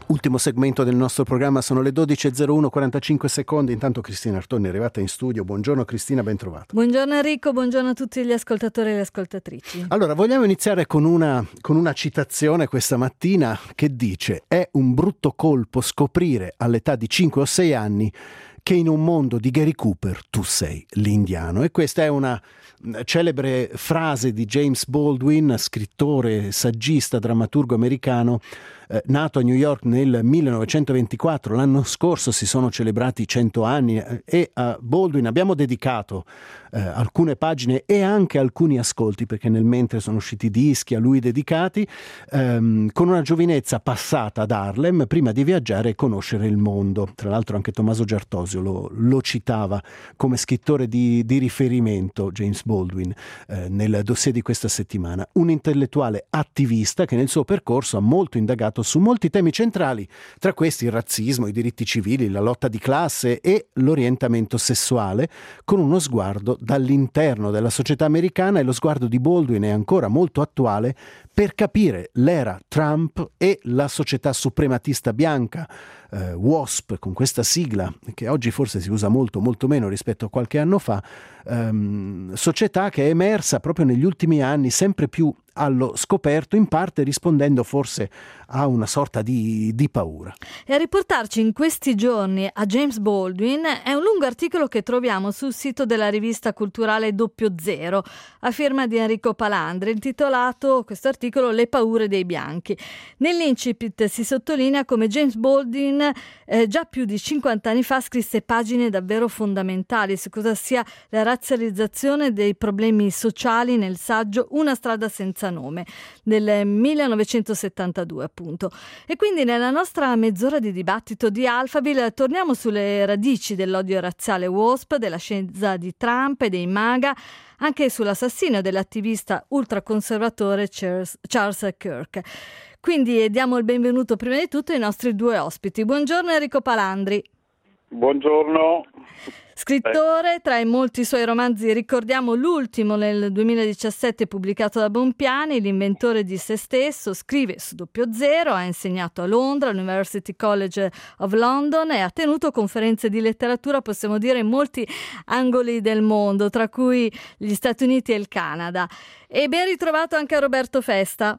Ultimo segmento del nostro programma, sono le 12.01, 45 secondi. Intanto Cristina Artoni è arrivata in studio. Buongiorno Cristina, ben trovata. Buongiorno Enrico, buongiorno a tutti gli ascoltatori e le ascoltatrici. Allora, vogliamo iniziare con una citazione questa mattina che dice: è un brutto colpo scoprire all'età di 5 o 6 anni che in un mondo di Gary Cooper tu sei l'indiano. E questa è una celebre frase di James Baldwin, scrittore, saggista, drammaturgo americano, nato a New York nel 1924. L'anno scorso si sono celebrati 100 anni e a Baldwin abbiamo dedicato alcune pagine e anche alcuni ascolti, perché nel mentre sono usciti dischi a lui dedicati, con una giovinezza passata ad Harlem prima di viaggiare e conoscere il mondo. Tra l'altro anche Tommaso Giartosio lo citava come scrittore di riferimento, James Baldwin, nel dossier di questa settimana. Un intellettuale attivista che nel suo percorso ha molto indagato su molti temi centrali, tra questi il razzismo, i diritti civili, la lotta di classe e l'orientamento sessuale, con uno sguardo dall'interno della società americana. E lo sguardo di Baldwin è ancora molto attuale per capire l'era Trump e la società suprematista bianca, WASP, con questa sigla che oggi forse si usa molto meno rispetto a qualche anno fa, società che è emersa proprio negli ultimi anni sempre più allo scoperto, in parte rispondendo forse a una sorta di paura. E a riportarci in questi giorni a James Baldwin è un lungo articolo che troviamo sul sito della rivista culturale 00 a firma di Enrico Palandri, intitolato questo articolo Le paure dei bianchi. Nell'incipit si sottolinea come James Baldwin già più di 50 anni fa scrisse pagine davvero fondamentali su cosa sia la razzializzazione dei problemi sociali nel saggio Una strada senza nome del 1972 appunto. E quindi nella nostra mezz'ora di dibattito di Alphaville torniamo sulle radici dell'odio razziale WASP, dell'ascesa di Trump e dei MAGA, anche sull'assassinio dell'attivista ultraconservatore Charles Kirk. Quindi diamo il benvenuto prima di tutto ai nostri due ospiti. Buongiorno Enrico Palandri. Buongiorno. Scrittore, tra i molti suoi romanzi ricordiamo l'ultimo nel 2017 pubblicato da Bompiani, L'inventore di se stesso. Scrive su 00, ha insegnato a Londra, all'University College of London, e ha tenuto conferenze di letteratura, possiamo dire, in molti angoli del mondo, tra cui gli Stati Uniti e il Canada. E ben ritrovato anche a Roberto Festa.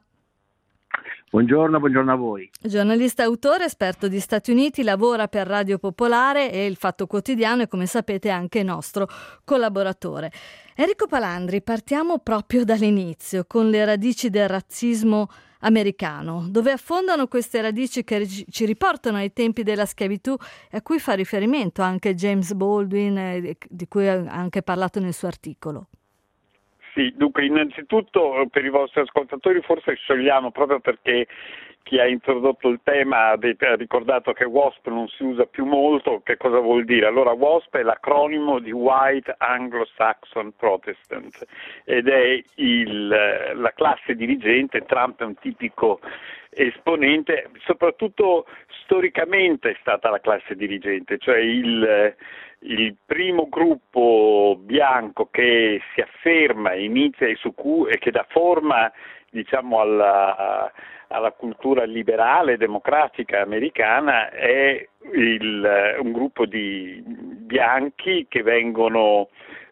Buongiorno a voi. Giornalista e autore, esperto di Stati Uniti, lavora per Radio Popolare e Il Fatto Quotidiano e, come sapete, è anche nostro collaboratore. Enrico Palandri, partiamo proprio dall'inizio, con le radici del razzismo americano. Dove affondano queste radici che ci riportano ai tempi della schiavitù e a cui fa riferimento anche James Baldwin, di cui ha anche parlato nel suo articolo? Sì, dunque innanzitutto per i vostri ascoltatori forse sciogliamo, proprio perché chi ha introdotto il tema ha ricordato che WASP non si usa più molto. Che cosa vuol dire? Allora, WASP è l'acronimo di White Anglo-Saxon Protestant ed è la classe dirigente. Trump è un tipico esponente, soprattutto storicamente è stata la classe dirigente, cioè il primo gruppo bianco che si afferma, inizia e che dà forma, diciamo, alla cultura liberale democratica americana è un gruppo di bianchi che vengono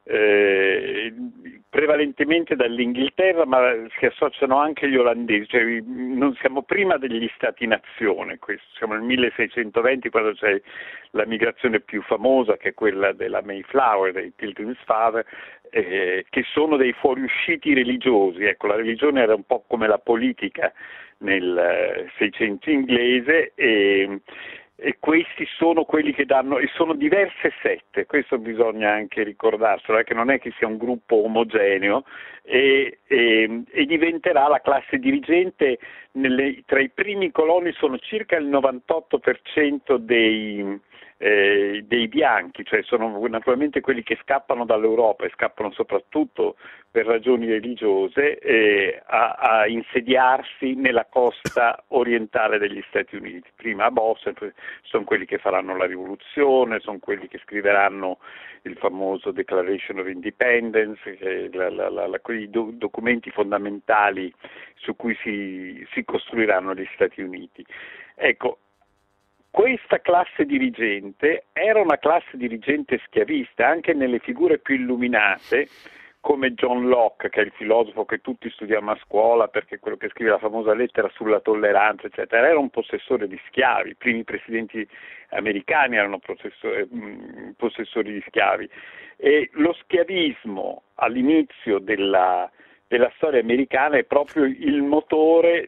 prevalentemente dall'Inghilterra, ma si associano anche gli olandesi, cioè non siamo prima degli Stati-nazione, siamo nel 1620, quando c'è la migrazione più famosa, che è quella della Mayflower, dei Pilgrim's Father, che sono dei fuoriusciti religiosi. Ecco, la religione era un po' come la politica nel Seicento inglese, e questi sono quelli che danno, e sono diverse sette, questo bisogna anche ricordarselo, che non è che sia un gruppo omogeneo, e diventerà la classe dirigente. Tra i primi coloni sono circa il 98% dei bianchi, cioè sono naturalmente quelli che scappano dall'Europa e scappano soprattutto per ragioni religiose a insediarsi nella costa orientale degli Stati Uniti, prima a Boston. Sono quelli che faranno la rivoluzione, sono quelli che scriveranno il famoso Declaration of Independence, quei documenti fondamentali su cui si costruiranno gli Stati Uniti. Ecco, questa classe dirigente era una classe dirigente schiavista, anche nelle figure più illuminate, come John Locke, che è il filosofo che tutti studiamo a scuola, perché è quello che scrive la famosa lettera sulla tolleranza, eccetera, era un possessore di schiavi. I primi presidenti americani erano possessori di schiavi. E lo schiavismo all'inizio della storia americana è proprio il motore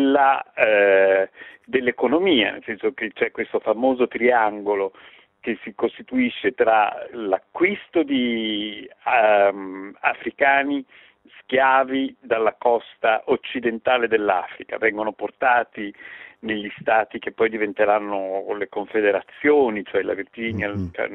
dell'economia, nel senso che c'è questo famoso triangolo che si costituisce tra l'acquisto di africani schiavi dalla costa occidentale dell'Africa, vengono portati negli stati che poi diventeranno le confederazioni, cioè la Virginia,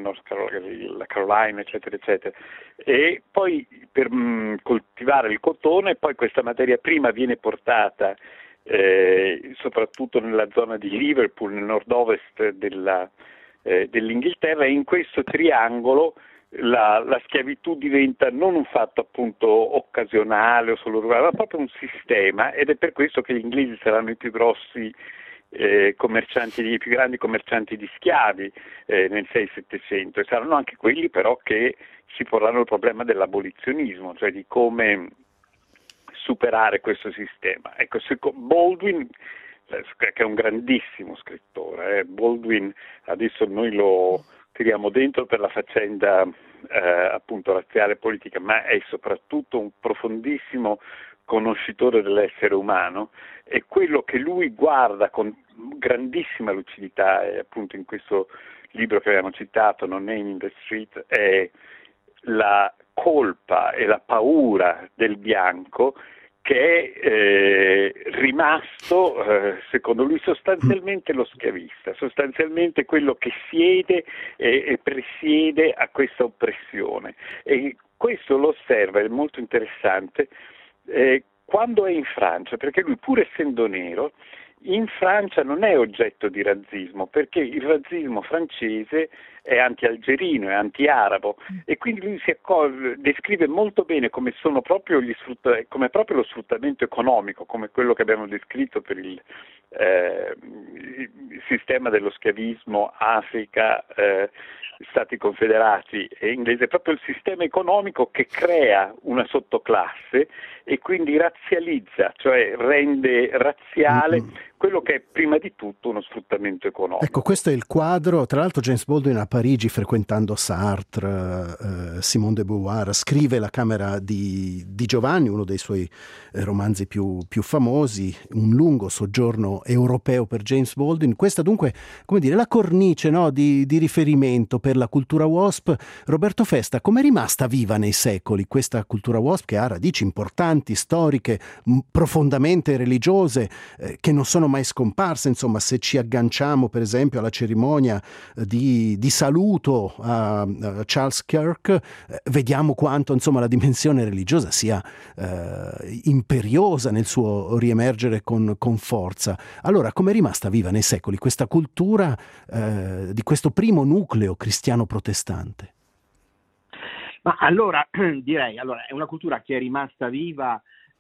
la Carolina, eccetera, eccetera, e poi per coltivare il cotone, poi questa materia prima viene portata soprattutto nella zona di Liverpool, nel nord-ovest dell'Inghilterra, e in questo triangolo la schiavitù diventa non un fatto appunto occasionale o solo rurale, ma proprio un sistema, ed è per questo che gli inglesi saranno i più grossi i più grandi commercianti di schiavi nel 600-700, e saranno anche quelli però che si porranno il problema dell'abolizionismo, cioè di come superare questo sistema. Ecco, Baldwin, che è un grandissimo scrittore, Baldwin adesso noi lo tiriamo dentro per la faccenda appunto razziale e politica, ma è soprattutto un profondissimo conoscitore dell'essere umano, e quello che lui guarda con grandissima lucidità, appunto in questo libro che abbiamo citato, No Name in the Street, è la colpa e la paura del bianco, che è rimasto, secondo lui, sostanzialmente lo schiavista, sostanzialmente quello che siede e presiede a questa oppressione. E questo lo osserva, è molto interessante, quando è in Francia, perché lui, pur essendo nero, in Francia non è oggetto di razzismo, perché il razzismo francese è anti-algerino, è anti-arabo, e quindi lui descrive molto bene come sono proprio come proprio lo sfruttamento economico, come quello che abbiamo descritto per il sistema dello schiavismo Africa, Stati Confederati e inglese, proprio il sistema economico che crea una sottoclasse e quindi razzializza, cioè rende razziale quello che è prima di tutto uno sfruttamento economico. Ecco, questo è il quadro. Tra l'altro James Baldwin a Parigi, frequentando Sartre, Simone de Beauvoir, scrive La camera di Giovanni, uno dei suoi romanzi più famosi, un lungo soggiorno europeo per James Baldwin. Questa dunque, come dire, la cornice, no, di riferimento per la cultura WASP. Roberto Festa, com'è rimasta viva nei secoli questa cultura WASP, che ha radici importanti, storiche, profondamente religiose, che non sono mai scomparse? Insomma, se ci agganciamo per esempio alla cerimonia di saluto a Charles Kirk, vediamo quanto insomma la dimensione religiosa sia imperiosa nel suo riemergere con forza. Allora, com'è rimasta viva nei secoli questa cultura di questo primo nucleo cristiano protestante? Ma allora direi, è una cultura che è rimasta viva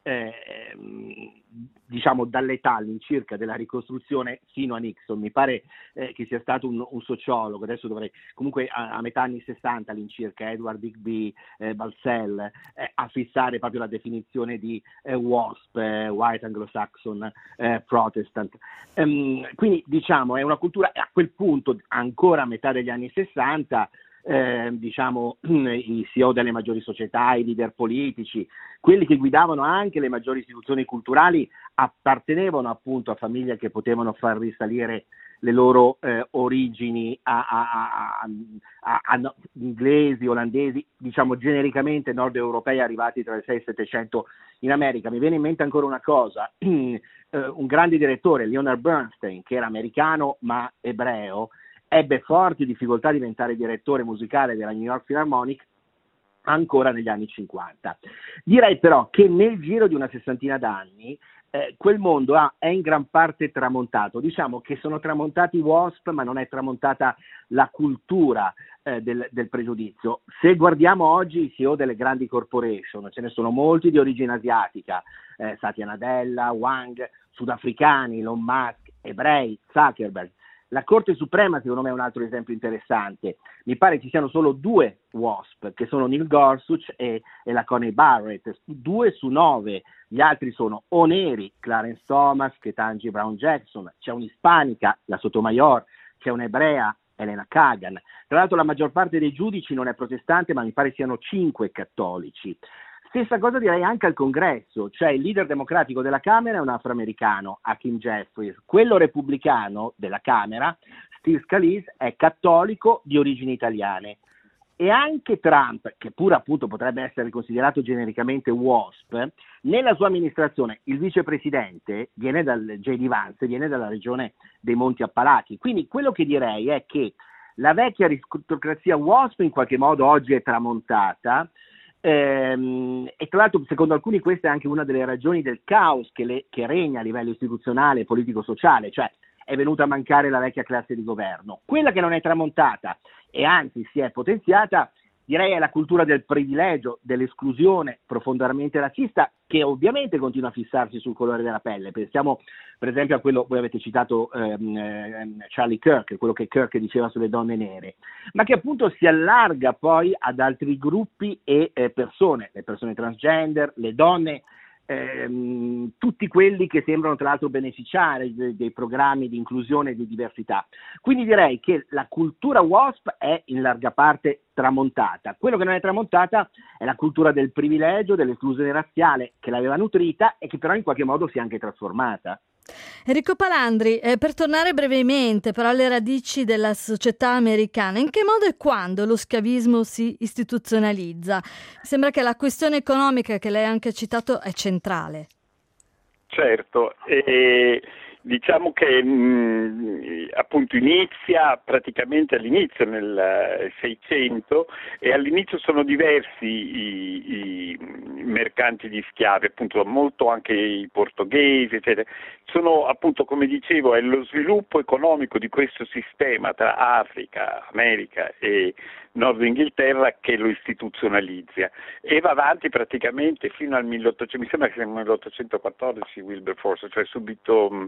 diciamo dall'età all'incirca della ricostruzione fino a Nixon. Mi pare che sia stato un sociologo, adesso dovrei, comunque a metà anni 60 all'incirca, Edward Digby Balsell, a fissare proprio la definizione di WASP, White Anglo-Saxon Protestant. Quindi diciamo è una cultura, a quel punto ancora a metà degli anni 60, diciamo i CEO delle maggiori società, i leader politici, quelli che guidavano anche le maggiori istituzioni culturali, appartenevano appunto a famiglie che potevano far risalire le loro origini a inglesi, olandesi, diciamo genericamente nord europei arrivati tra il 6 e il 700 in America. Mi viene in mente ancora una cosa, un grande direttore, Leonard Bernstein, che era americano ma ebreo, ebbe forti difficoltà a diventare direttore musicale della New York Philharmonic ancora negli anni 50. Direi però che nel giro di una sessantina d'anni quel mondo è in gran parte tramontato. Diciamo che sono tramontati i WASP, ma non è tramontata la cultura del pregiudizio. Se guardiamo oggi i CEO delle grandi corporation, ce ne sono molti di origine asiatica, Satya Nadella, Wang, sudafricani, Elon Musk, ebrei, Zuckerberg. La Corte Suprema secondo me è un altro esempio interessante. Mi pare ci siano solo 2 WASP, che sono Neil Gorsuch e la Coney Barrett, 2 su 9. Gli altri sono o neri, Clarence Thomas, Ketanji Brown Jackson, c'è un'ispanica, la Sotomayor, c'è un'ebrea, Elena Kagan. Tra l'altro la maggior parte dei giudici non è protestante, ma mi pare siano 5 cattolici. Stessa cosa direi anche al Congresso, cioè il leader democratico della Camera è un afroamericano, Hakeem Jeffries, quello repubblicano della Camera, Steve Scalise, è cattolico di origini italiane. E anche Trump, che pure appunto potrebbe essere considerato genericamente WASP, nella sua amministrazione il vicepresidente viene J.D. Vance, viene dalla regione dei Monti Appalachi. Quindi quello che direi è che la vecchia aristocrazia WASP in qualche modo oggi è tramontata, e tra l'altro secondo alcuni questa è anche una delle ragioni del caos che regna a livello istituzionale e politico-sociale, cioè è venuta a mancare la vecchia classe di governo. Quella che non è tramontata e anzi si è potenziata, direi, è la cultura del privilegio, dell'esclusione profondamente razzista, che ovviamente continua a fissarsi sul colore della pelle. Pensiamo per esempio a quello, voi avete citato Charlie Kirk, quello che Kirk diceva sulle donne nere, ma che appunto si allarga poi ad altri gruppi e persone, le persone transgender, le donne, tutti quelli che sembrano tra l'altro beneficiare dei programmi di inclusione e di diversità. Quindi direi che la cultura WASP è in larga parte tramontata. Quello che non è tramontata è la cultura del privilegio, dell'esclusione razziale, che l'aveva nutrita e che però in qualche modo si è anche trasformata. Enrico Palandri, per tornare brevemente però alle radici della società americana, in che modo e quando lo schiavismo si istituzionalizza? Sembra che la questione economica che lei ha anche citato è centrale. Certo, diciamo che appunto inizia praticamente all'inizio nel 600 e all'inizio sono diversi i mercanti di schiavi, appunto molto anche i portoghesi, eccetera. Sono appunto, come dicevo, è lo sviluppo economico di questo sistema tra Africa, America e Nord Inghilterra che lo istituzionalizza e va avanti praticamente fino al 1800, mi sembra che sia nel 1814 Wilberforce, cioè subito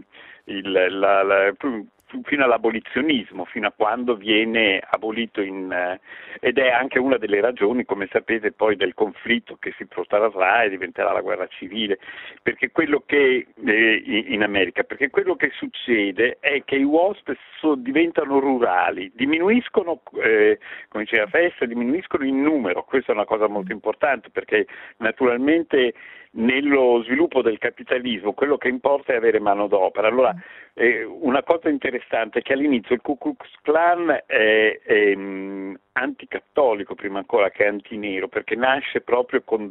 fino all'abolizionismo, fino a quando viene abolito ed è anche una delle ragioni, come sapete, poi del conflitto che si protrarrà e diventerà la guerra civile, perché quello che in America, perché quello che succede è che i WASP diventano rurali, diminuiscono, come diceva Festa, diminuiscono in numero. Questa è una cosa molto importante perché naturalmente nello sviluppo del capitalismo quello che importa è avere manodopera. Allora una cosa interessante è che all'inizio il Ku Klux Klan è anticattolico prima ancora che antinero, perché nasce proprio con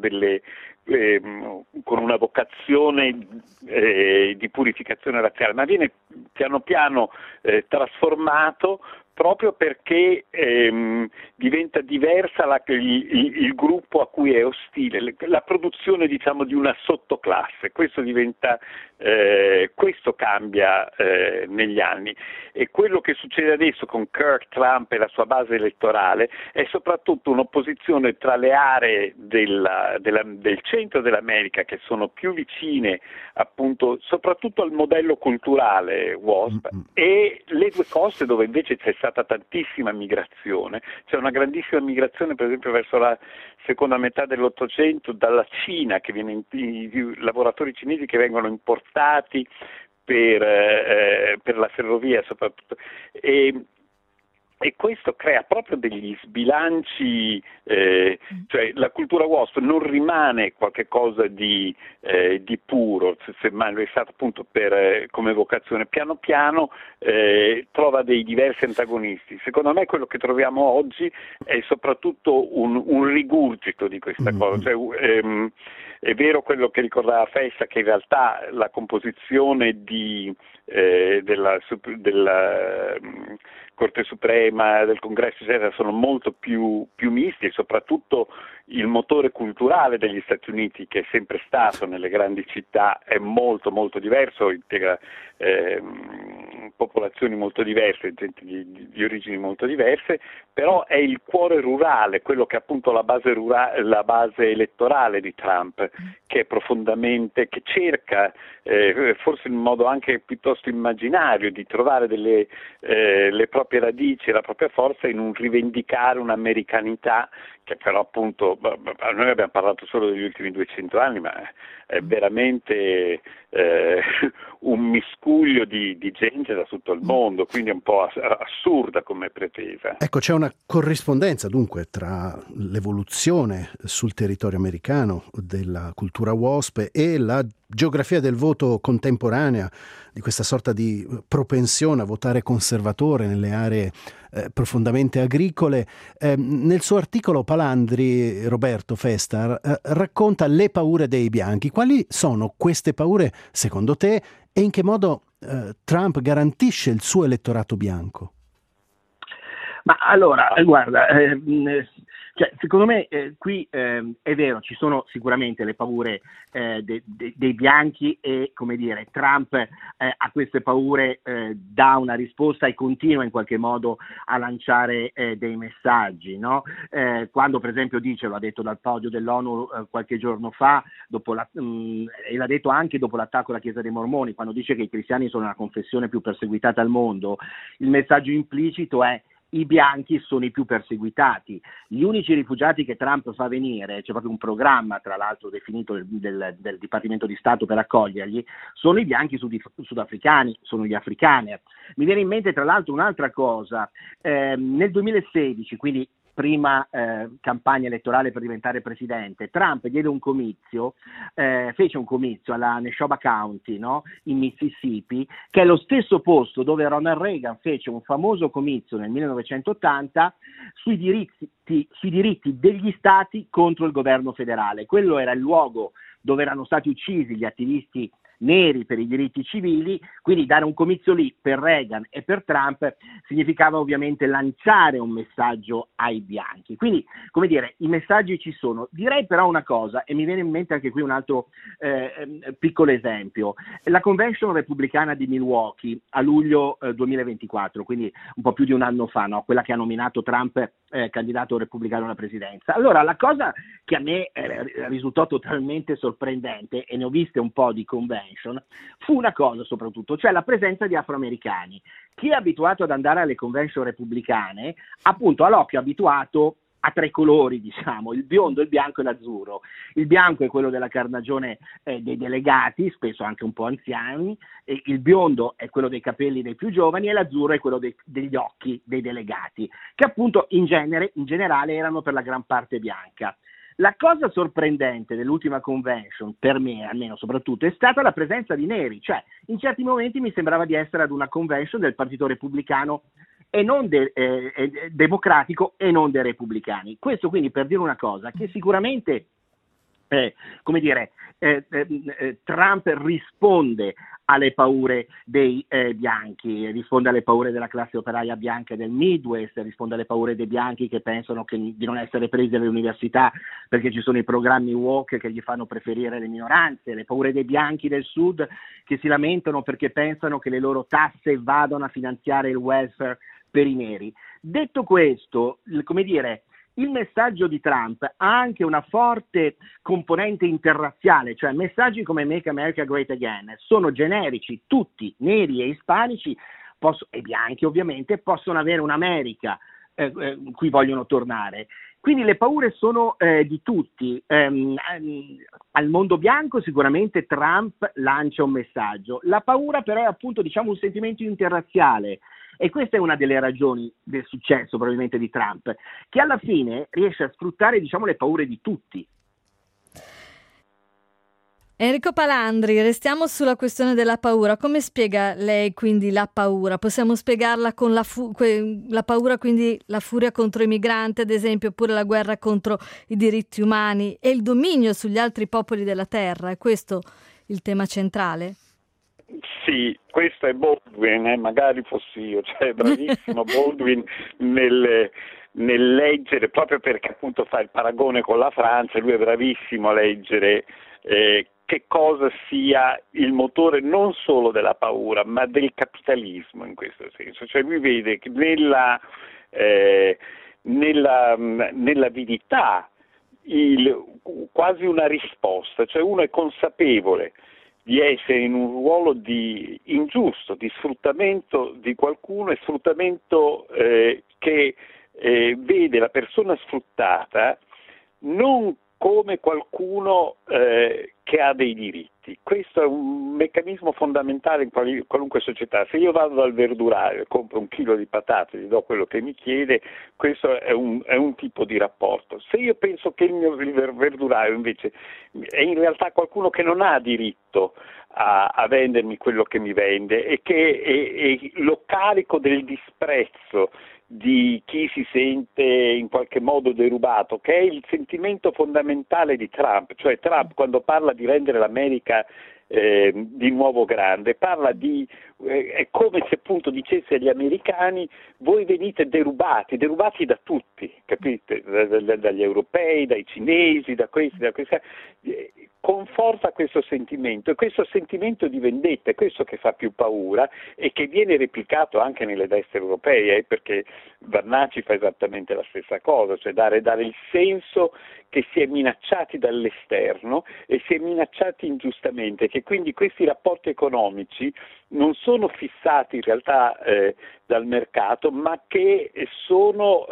una vocazione di purificazione razziale, ma viene piano piano trasformato proprio perché diventa diversa il gruppo a cui è ostile, la produzione diciamo di una sottoclasse. Questo cambia negli anni, e quello che succede adesso con Kirk, Trump e la sua base elettorale è soprattutto un'opposizione tra le aree del centro dell'America che sono più vicine appunto soprattutto al modello culturale WASP e le due coste dove invece c'è stata tantissima migrazione. C'è una grandissima migrazione per esempio verso la seconda metà dell'Ottocento dalla Cina, i lavoratori cinesi che vengono importati per la ferrovia soprattutto, e questo crea proprio degli sbilanci, cioè la cultura WASP non rimane qualche cosa di puro, semmai lo è stato appunto come vocazione, piano piano trova dei diversi antagonisti. Secondo me quello che troviamo oggi è soprattutto un rigurgito di questa cosa, cioè, è vero quello che ricordava Festa, che in realtà la composizione della Corte Suprema, del Congresso, eccetera, sono molto più misti, e soprattutto il motore culturale degli Stati Uniti, che è sempre stato nelle grandi città, è molto molto diverso, integra popolazioni molto diverse, gente di origini molto diverse, però è il cuore rurale, quello che è appunto la base elettorale di Trump, che è profondamente, che cerca, forse in modo anche piuttosto immaginario, di trovare le proprie radici e la propria forza in un rivendicare un'americanità che però appunto, noi abbiamo parlato solo degli ultimi 200 anni, ma è veramente un miscuglio di gente da tutto il mondo, quindi è un po' assurda come pretesa. Ecco, c'è una corrispondenza dunque tra l'evoluzione sul territorio americano della cultura WASP e la geografia del voto contemporanea, di questa sorta di propensione a votare conservatore nelle aree profondamente agricole. Nel suo articolo Palandri, Roberto Festar, racconta le paure dei bianchi. Quali sono queste paure secondo te e in che modo Trump garantisce il suo elettorato bianco? Ma allora, guarda, secondo me qui è vero, ci sono sicuramente le paure dei bianchi e, come dire, Trump a queste paure dà una risposta e continua in qualche modo a lanciare dei messaggi, no? Quando per esempio dice, lo ha detto dal podio dell'ONU qualche giorno fa, e l'ha detto anche dopo l'attacco alla Chiesa dei Mormoni, quando dice che i cristiani sono la confessione più perseguitata al mondo, il messaggio implicito è: i bianchi sono i più perseguitati. Gli unici rifugiati che Trump fa venire, c'è proprio un programma tra l'altro definito del Dipartimento di Stato per accoglierli, sono i bianchi sudafricani, sono gli afrikaner. Mi viene in mente tra l'altro un'altra cosa, nel 2016, quindi prima campagna elettorale per diventare presidente, Trump diede un comizio, fece un comizio alla Neshoba County, no? In Mississippi, che è lo stesso posto dove Ronald Reagan fece un famoso comizio nel 1980 sui diritti degli stati contro il governo federale. Quello era il luogo dove erano stati uccisi gli attivisti neri per i diritti civili, quindi dare un comizio lì per Reagan e per Trump significava ovviamente lanciare un messaggio ai bianchi. Quindi, come dire, i messaggi ci sono. Direi però una cosa, e mi viene in mente anche qui un altro piccolo esempio. La convention repubblicana di Milwaukee a luglio 2024, quindi un po' più di un anno fa, no? Quella che ha nominato Trump candidato repubblicano alla presidenza. Allora, la cosa che a me risultò totalmente sorprendente, e ne ho viste un po' di convention, fu una cosa soprattutto, cioè la presenza di afroamericani. Chi è abituato ad andare alle convention repubblicane, appunto ha l'occhio abituato a tre colori, diciamo, il biondo, il bianco e l'azzurro. Il bianco è quello della carnagione dei delegati, spesso anche un po' anziani, e il biondo è quello dei capelli dei più giovani e l'azzurro è quello degli occhi dei delegati, che appunto in generale erano per la gran parte bianca. La cosa sorprendente dell'ultima convention, per me almeno soprattutto, è stata la presenza di neri, cioè in certi momenti mi sembrava di essere ad una convention del Partito Repubblicano e non democratico e non dei repubblicani. Questo quindi per dire una cosa, che sicuramente Trump risponde alle paure dei bianchi, risponde alle paure della classe operaia bianca del Midwest, risponde alle paure dei bianchi che pensano di non essere presi alle università perché ci sono i programmi woke che gli fanno preferire le minoranze, le paure dei bianchi del Sud che si lamentano perché pensano che le loro tasse vadano a finanziare il welfare per i neri. Detto questo, come dire, il messaggio di Trump ha anche una forte componente interrazziale, cioè messaggi come Make America Great Again sono generici, tutti, neri e ispanici e bianchi ovviamente, possono avere un'America cui vogliono tornare. Quindi le paure sono di tutti. Al mondo bianco sicuramente Trump lancia un messaggio. La paura però è appunto, diciamo, un sentimento interrazziale. E questa è una delle ragioni del successo probabilmente di Trump, che alla fine riesce a sfruttare, diciamo, le paure di tutti. Enrico Palandri, restiamo sulla questione della paura. Come spiega lei quindi la paura? Possiamo spiegarla con la paura, quindi la furia contro i migranti, ad esempio, oppure la guerra contro i diritti umani e il dominio sugli altri popoli della terra? È questo il tema centrale? Sì, questo è Baldwin, magari fossi io, cioè è bravissimo Baldwin nel leggere, proprio perché appunto fa il paragone con la Francia, lui è bravissimo a leggere che cosa sia il motore non solo della paura, ma del capitalismo in questo senso. Cioè lui vede che nell'avidità quasi una risposta, cioè uno è consapevole di essere in un ruolo di ingiusto, di sfruttamento di qualcuno, e sfruttamento che vede la persona sfruttata non come qualcuno che ha dei diritti. Questo è un meccanismo fondamentale in qualunque società. Se io vado dal verduraio e compro un chilo di patate, gli do quello che mi chiede, questo è un tipo di rapporto. Se io penso che il verduraio invece è in realtà qualcuno che non ha diritto a vendermi quello che mi vende e lo carico del disprezzo di chi si sente in qualche modo derubato, che è il sentimento fondamentale di Trump. Cioè Trump, quando parla di rendere l'America di nuovo grande, parla è come se appunto dicesse agli americani: voi venite derubati da tutti, capite? Dagli europei, dai cinesi, da questi. Conforta questo sentimento, e questo sentimento di vendetta è questo che fa più paura e che viene replicato anche nelle destre europee, perché Vannacci fa esattamente la stessa cosa, cioè dare il senso che si è minacciati dall'esterno e si è minacciati ingiustamente, che quindi questi rapporti economici non sono fissati in realtà dal mercato, ma che sono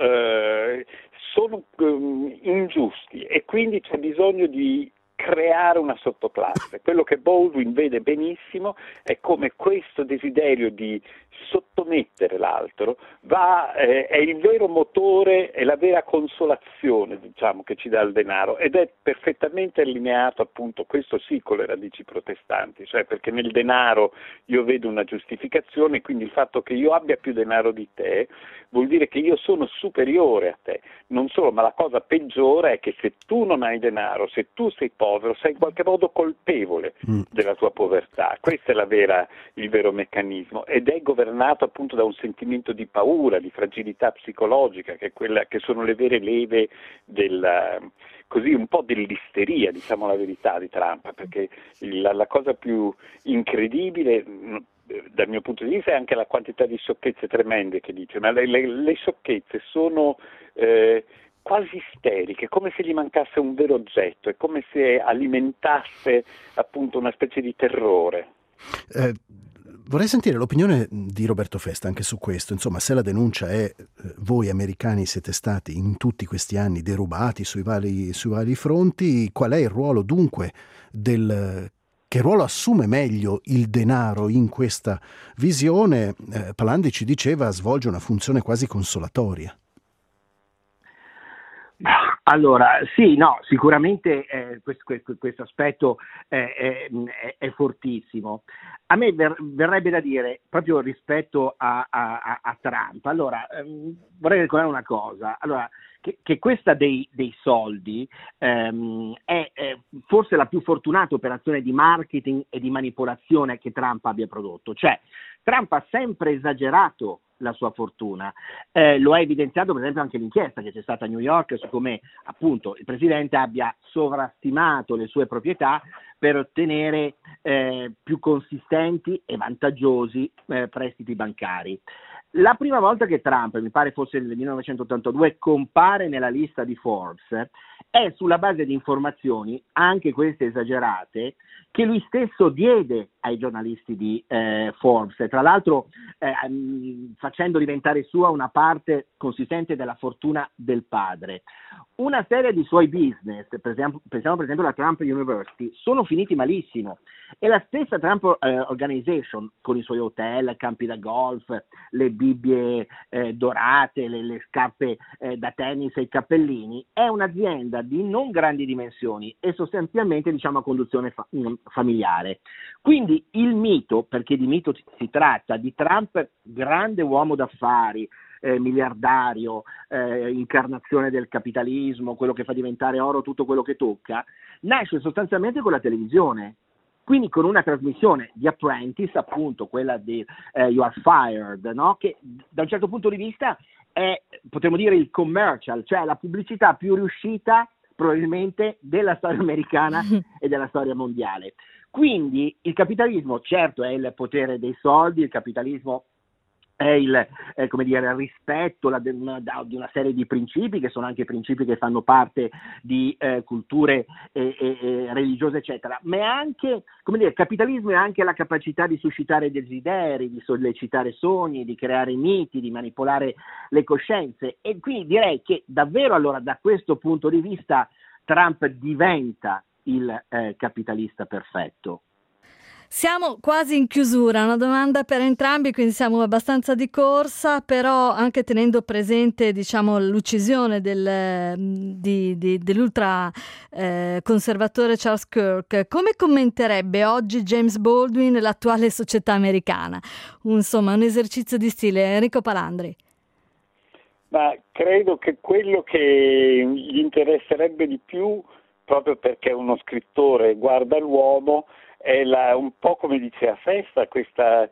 ingiusti, e quindi c'è bisogno di creare una sottoclasse. Quello che Baldwin vede benissimo è come questo desiderio di sottomettere l'altro è il vero motore, è la vera consolazione, diciamo, che ci dà il denaro, ed è perfettamente allineato, appunto, questo sì, con le radici protestanti, cioè perché nel denaro io vedo una giustificazione, quindi il fatto che io abbia più denaro di te vuol dire che io sono superiore a te. Non solo, ma la cosa peggiore è che se tu non hai denaro, se tu sei povero, sei in qualche modo colpevole della tua povertà. Questo è il vero meccanismo, ed è governato appunto da un sentimento di paura, di fragilità psicologica, che sono le vere leve così un po' dell'isteria, diciamo la verità, di Trump, perché la cosa più incredibile dal mio punto di vista è anche la quantità di sciocchezze tremende che dice, ma le sciocchezze sono quasi isteriche, come se gli mancasse un vero oggetto, è come se alimentasse appunto una specie di terrore. Vorrei sentire l'opinione di Roberto Festa anche su questo. Insomma, se la denuncia è voi americani siete stati in tutti questi anni derubati sui vari fronti, qual è il ruolo dunque che ruolo assume meglio il denaro in questa visione? Palandi ci diceva svolge una funzione quasi consolatoria. Allora, sì, no, sicuramente questo aspetto è fortissimo. A me verrebbe da dire, proprio rispetto a Trump, allora, vorrei ricordare una cosa, allora, che questa dei soldi è forse la più fortunata operazione di marketing e di manipolazione che Trump abbia prodotto. Cioè, Trump ha sempre esagerato la sua fortuna, lo ha evidenziato per esempio anche l'inchiesta che c'è stata a New York su come appunto il presidente abbia sovrastimato le sue proprietà per ottenere più consistenti e vantaggiosi prestiti bancari. La prima volta che Trump, mi pare fosse nel 1982, compare nella lista di Forbes è sulla base di informazioni, anche queste esagerate, che lui stesso diede ai giornalisti di Forbes, tra l'altro facendo diventare sua una parte consistente della fortuna del padre. Una serie di suoi business, pensiamo per esempio alla Trump University, sono finiti malissimo, e la stessa Trump Organization, con i suoi hotel, campi da golf, le Bibbie dorate, le scarpe da tennis e i cappellini, è un'azienda di non grandi dimensioni e sostanzialmente, diciamo, a conduzione familiare. Quindi il mito, perché di mito si tratta, di Trump grande uomo d'affari, miliardario, incarnazione del capitalismo, quello che fa diventare oro tutto quello che tocca, nasce sostanzialmente con la televisione. Quindi con una trasmissione di Apprentice, appunto quella di You Are Fired, no? Che da un certo punto di vista è, potremmo dire, il commercial, cioè la pubblicità più riuscita probabilmente della storia americana e della storia mondiale. Quindi il capitalismo certo è il potere dei soldi, il capitalismo è il rispetto di una serie di principi che sono anche principi che fanno parte di culture religiose eccetera, ma è anche, il capitalismo è anche la capacità di suscitare desideri, di sollecitare sogni, di creare miti, di manipolare le coscienze, e quindi direi che davvero allora da questo punto di vista Trump diventa il capitalista perfetto. Siamo quasi in chiusura, una domanda per entrambi, quindi siamo abbastanza di corsa, però anche tenendo presente l'uccisione dell'ultra conservatore Charles Kirk, come commenterebbe oggi James Baldwin l'attuale società americana? Un esercizio di stile. Enrico Palandri. Ma credo che quello che gli interesserebbe di più, proprio perché è uno scrittore, guarda l'uomo, è un po' come diceva Festa, questo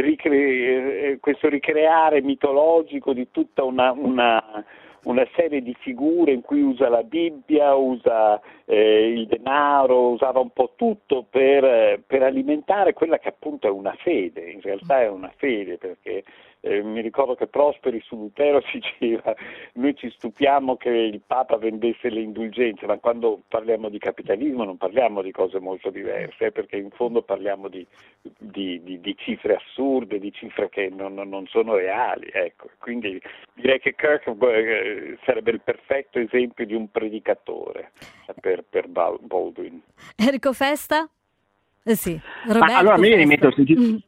ricreare mitologico di tutta una serie di figure in cui usa la Bibbia, usa il denaro, usava un po' tutto per alimentare quella che appunto è una fede, in realtà è una fede, perché mi ricordo che Prosperi su Lutero si diceva: noi ci stupiamo che il Papa vendesse le indulgenze, ma quando parliamo di capitalismo non parliamo di cose molto diverse, perché in fondo parliamo di cifre assurde, di cifre che non sono reali, ecco. Quindi direi che Kirk sarebbe il perfetto esempio di un predicatore per Baldwin. Enrico Festa? Sì, Roberto. Ma allora mi viene in mente, ho Festa. sentito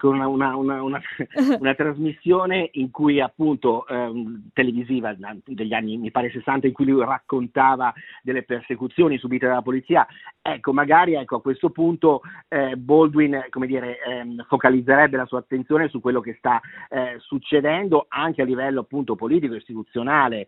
una trasmissione in cui appunto televisiva degli anni mi pare 60, in cui lui raccontava delle persecuzioni subite dalla polizia. Ecco, magari a questo punto Baldwin focalizzerebbe la sua attenzione su quello che sta succedendo anche a livello appunto politico, istituzionale,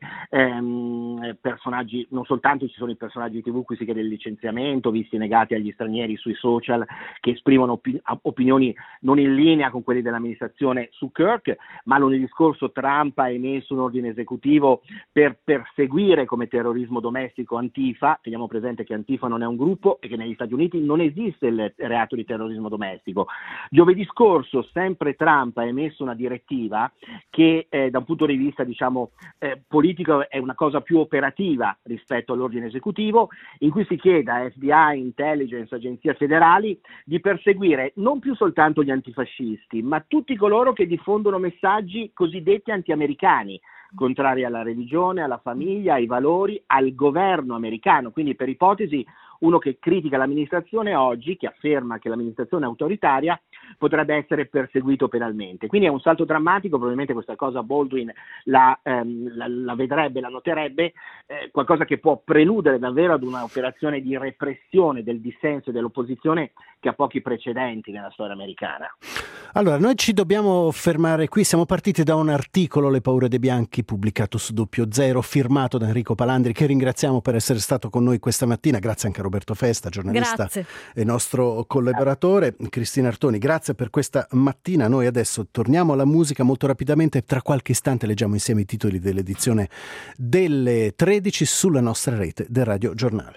personaggi, non soltanto ci sono i personaggi TV qui si chiede il licenziamento, visti negati agli stranieri sui social, che esprimono opinioni non in linea con quelli dell'amministrazione su Kirk, ma lunedì scorso Trump ha emesso un ordine esecutivo per perseguire come terrorismo domestico Antifa. Teniamo presente che Antifa non è un gruppo e che negli Stati Uniti non esiste il reato di terrorismo domestico. Giovedì scorso sempre Trump ha emesso una direttiva che da un punto di vista politico è una cosa più operativa rispetto all'ordine esecutivo, in cui si chiede a FBI, intelligence, agenzie federali di perseguire non più soltanto gli antifascisti, ma tutti coloro che diffondono messaggi cosiddetti anti-americani, contrari alla religione, alla famiglia, ai valori, al governo americano. Quindi per ipotesi uno che critica l'amministrazione oggi, che afferma che l'amministrazione è autoritaria, potrebbe essere perseguito penalmente. Quindi è un salto drammatico, probabilmente questa cosa Baldwin la vedrebbe, la noterebbe, qualcosa che può preludere davvero ad un'operazione di repressione del dissenso e dell'opposizione che ha pochi precedenti nella storia americana. Allora, noi ci dobbiamo fermare qui. Siamo partiti da un articolo, Le paure dei bianchi, pubblicato su Doppio Zero, firmato da Enrico Palandri, che ringraziamo per essere stato con noi questa mattina. Grazie anche a Roberto Festa, giornalista e nostro collaboratore. Cristina Artoni, grazie per questa mattina. Noi adesso torniamo alla musica molto rapidamente. Tra qualche istante leggiamo insieme i titoli dell'edizione delle 13 sulla nostra rete del Radio Giornale.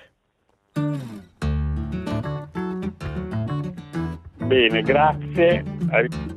Bene, grazie.